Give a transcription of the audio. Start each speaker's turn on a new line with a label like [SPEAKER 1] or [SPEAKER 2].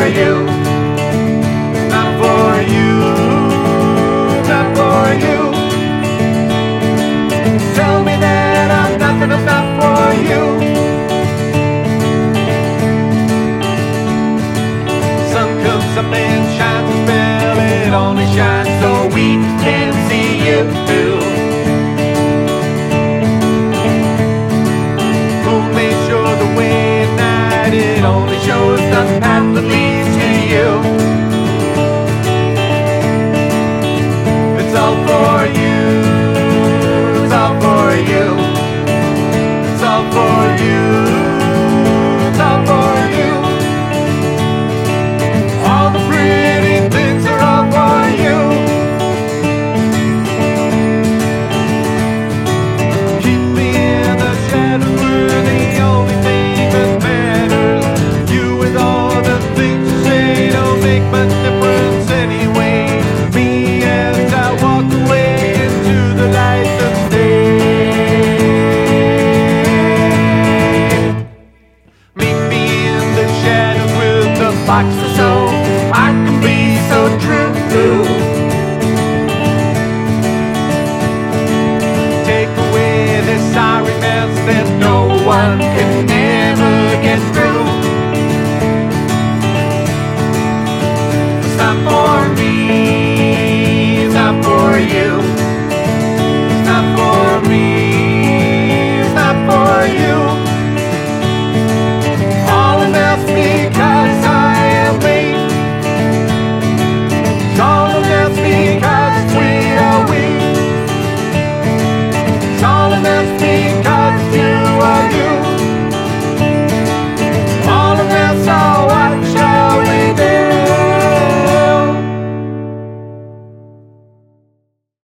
[SPEAKER 1] you. Not for you. Not for you. Tell me that I'm nothing, I'm not for you. Sun comes up and shines a spell, it only shines so we can see you. Moon may show the way at night, it only shows the path that leads to you. It's all for you. It's all for you. It's all for you. It's all for you. All the pretty things are all for you. Keep me in the shadow where the only thing that matters. You with all the things you say don't make much difference anyway. Me as I walk away into the light of day. Meet me in the shadows with the box of soul. I can be